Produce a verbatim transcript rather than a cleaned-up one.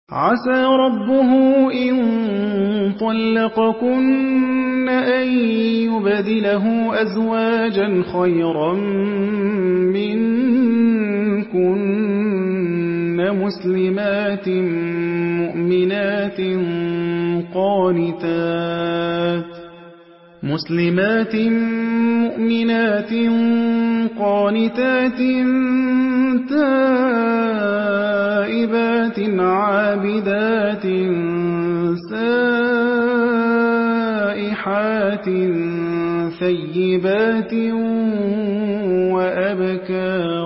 عَسَىٰ رَبُّهُ إِن طَلَّقَكُنَّ أَن يُبْدِلَهُ أَزْوَاجًا خَيْرًا مِّنكُنَّ مُسْلِمَاتٍ مُّؤْمِنَاتٍ قَانِتَاتٍ تَائِبَاتٍ عَابِدَاتٍ سَائِحَاتٍ ثَيِّبَاتٍ وَأَبْكَارٍ